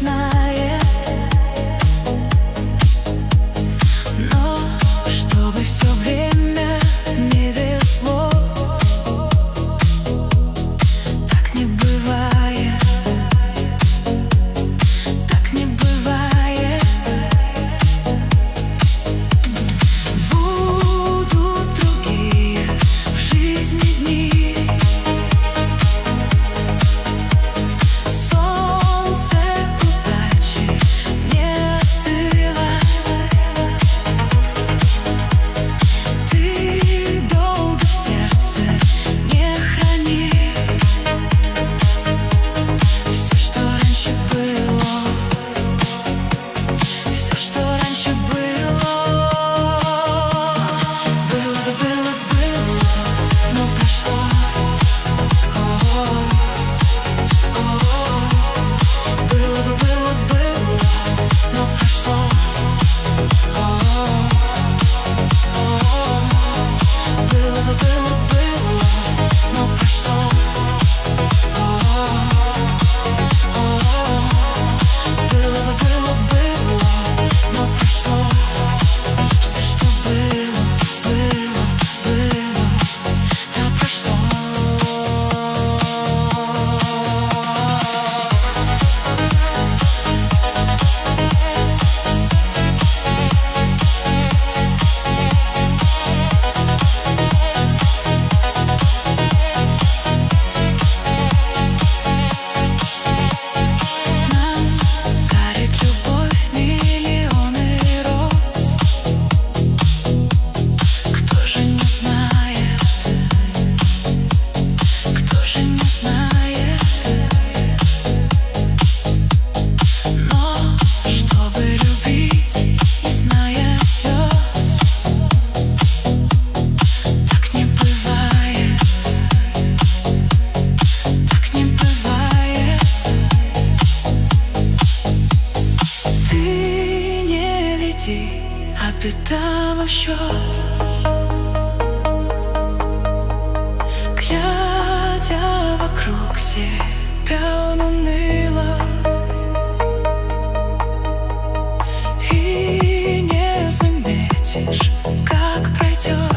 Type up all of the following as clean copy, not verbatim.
знает. Но чтобы все время не везло, так не бывает, так не бывает. Будут другие в жизни дни. Солнце удачи не остыло. Ты долго в сердце не храни все, что раньше было, все, что раньше было. Было, но прошло. Было, но прошло. Было, но прошло. Было, но прошло. Все, что было, да прошло. Нам дарит любовь миллионы роз. Кто же не знает? Кто же не знает? Но чтобы любить, не зная слез, так не бывает, так не бывает. Ты не веди, а беда во счет. Глядя вокруг себя, он уныло и не заметишь, как пройдет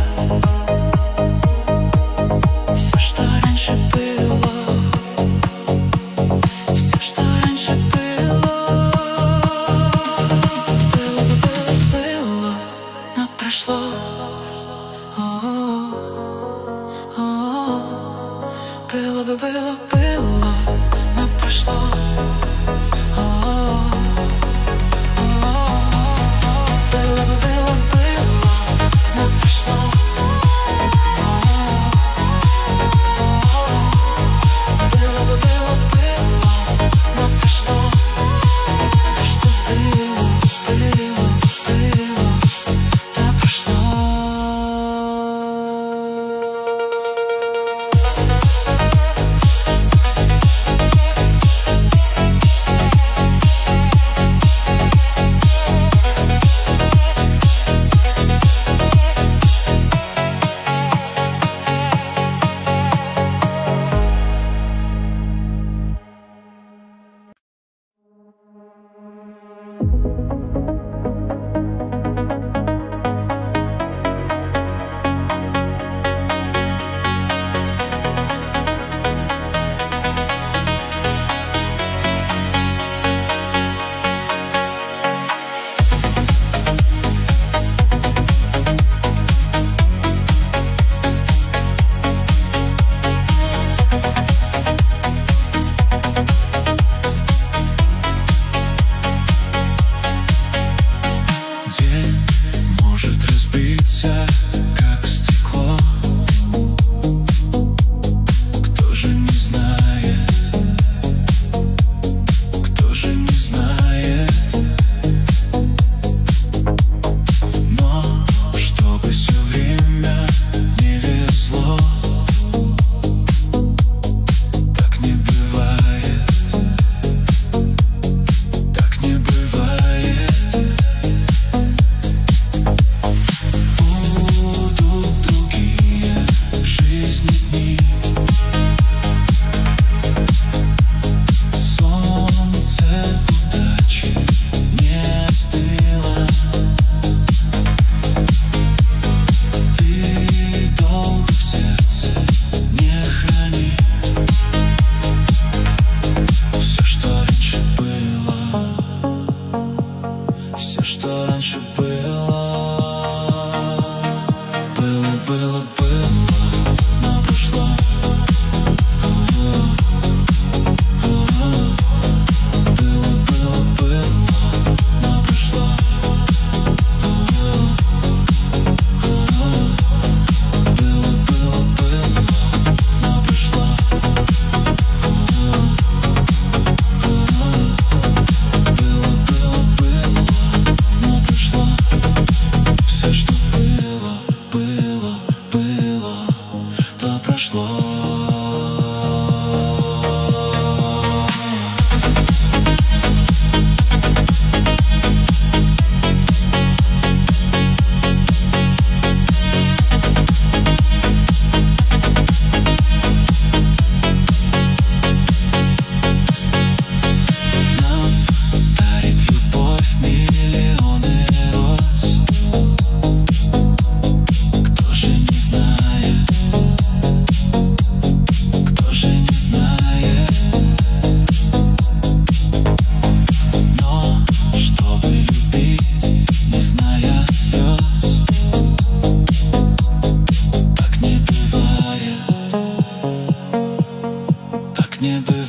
все, что раньше было, все, что раньше было. Было, но прошло.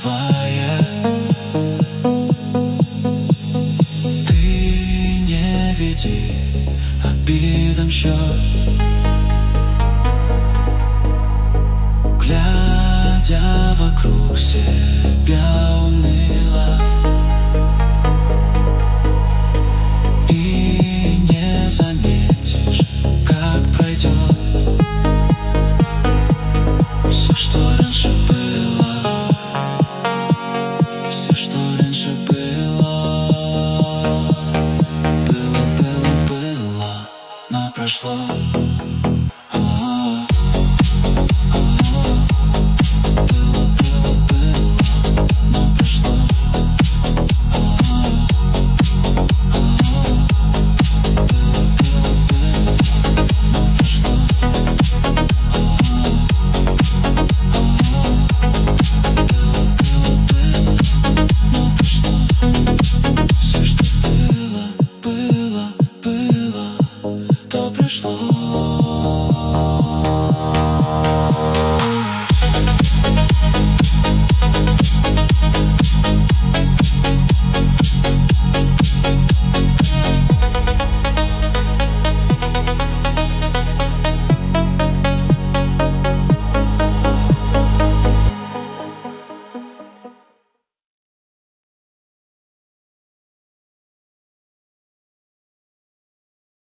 бывает. Ты не веди обидам счет, глядя вокруг себя.